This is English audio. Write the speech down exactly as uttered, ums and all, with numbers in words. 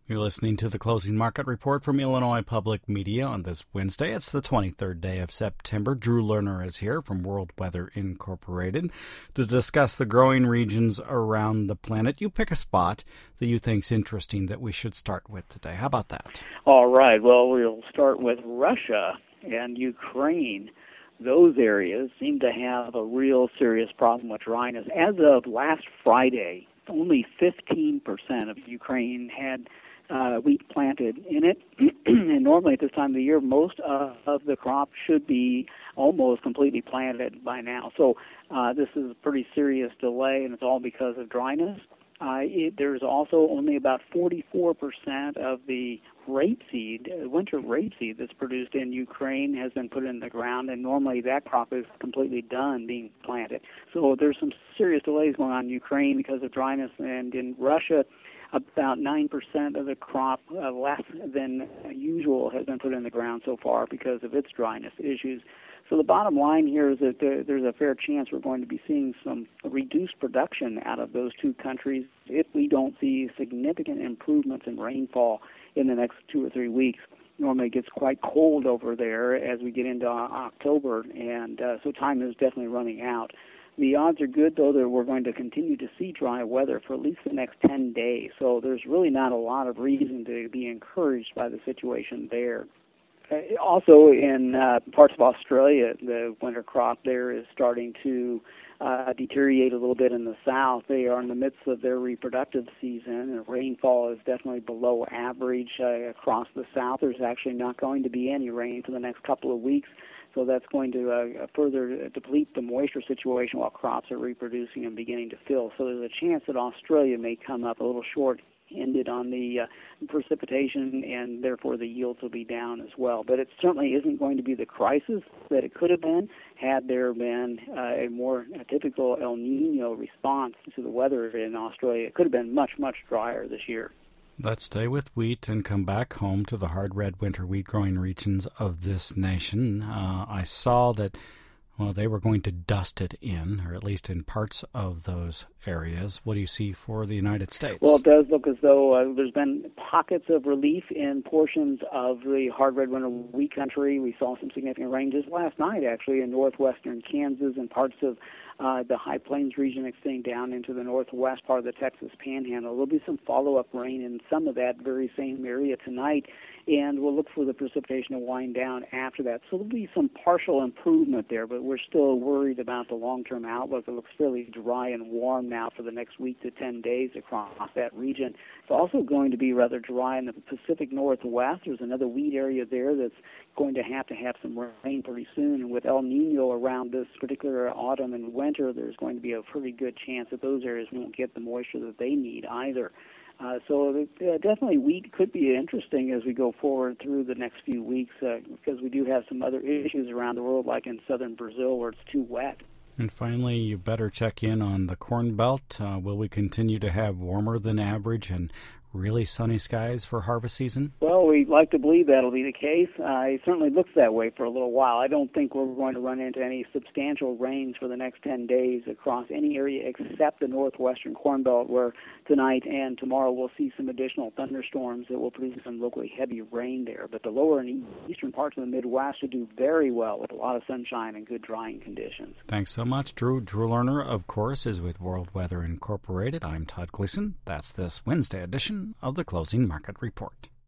You're listening to the Closing Market Report from Illinois Public Media on this Wednesday. It's the twenty-third day of September. Drew Lerner is here from World Weather Incorporated to discuss the growing regions around the planet. You pick a spot that you think's interesting that we should start with today. How about that? All right. Well, we'll start with Russia and Ukraine. Those areas seem to have a real serious problem with dryness. As of last Friday, only fifteen percent of Ukraine had Uh, wheat planted in it, and normally at this time of the year, most uh, of the crop should be almost completely planted by now. So uh, this is a pretty serious delay, and it's all because of dryness. Uh, it, there's also only about forty-four percent of the rapeseed, uh, winter rapeseed that's produced in Ukraine has been put in the ground, and normally that crop is completely done being planted. So there's some serious delays going on in Ukraine because of dryness, and in Russia, about nine percent of the crop, uh, less than usual, has been put in the ground so far because of its dryness issues. So the bottom line here is that there, there's a fair chance we're going to be seeing some reduced production out of those two countries if we don't see significant improvements in rainfall in the next two or three weeks. Normally it gets quite cold over there as we get into October, and uh, so time is definitely running out. The odds are good, though, that we're going to continue to see dry weather for at least the next ten days. So there's really not a lot of reason to be encouraged by the situation there. Uh, also, in uh, parts of Australia, the winter crop there is starting to uh, deteriorate a little bit in the south. They are in the midst of their reproductive season, and rainfall is definitely below average uh, across the south. There's actually not going to be any rain for the next couple of weeks. So that's going to uh, further deplete the moisture situation while crops are reproducing and beginning to fill. So there's a chance that Australia may come up a little short-ended on the uh, precipitation, and therefore the yields will be down as well. But it certainly isn't going to be the crisis that it could have been had there been uh, a more a typical El Nino response to the weather in Australia. It could have been much, much drier this year. Let's stay with wheat and come back home to the hard red winter wheat growing regions of this nation. Uh, I saw that, well, they were going to dust it in, or at least in parts of those areas. What do you see for the United States? Well, it does look as though uh, there's been pockets of relief in portions of the hard red winter wheat country. We saw some significant rain just last night, actually, in northwestern Kansas and parts of Uh, the High Plains region extending down into the northwest part of the Texas Panhandle. There'll be some follow-up rain in some of that very same area tonight, and we'll look for the precipitation to wind down after that. So there'll be some partial improvement there, but we're still worried about the long-term outlook. It looks fairly dry and warm now for the next week to ten days across that region. It's also going to be rather dry in the Pacific Northwest. There's another wheat area there that's going to have to have some rain pretty soon, and with El Nino around this particular autumn and winter, there's going to be a pretty good chance that those areas won't get the moisture that they need either. Uh, so uh, definitely wheat could be interesting as we go forward through the next few weeks uh, because we do have some other issues around the world, like in southern Brazil where it's too wet. And finally, you better check in on the Corn Belt. Uh, will we continue to have warmer than average and really sunny skies for harvest season? Well, we like to believe that'll be the case. Uh, it certainly looks that way for a little while. I don't think we're going to run into any substantial rains for the next ten days across any area except the northwestern Corn Belt, where tonight and tomorrow we'll see some additional thunderstorms that will produce some locally heavy rain there. But the lower and eastern parts of the Midwest should do very well with a lot of sunshine and good drying conditions. Thanks so much, Drew. Drew Lerner, of course, is with World Weather Incorporated. I'm Todd Gleason. That's this Wednesday edition of the Closing Market Report.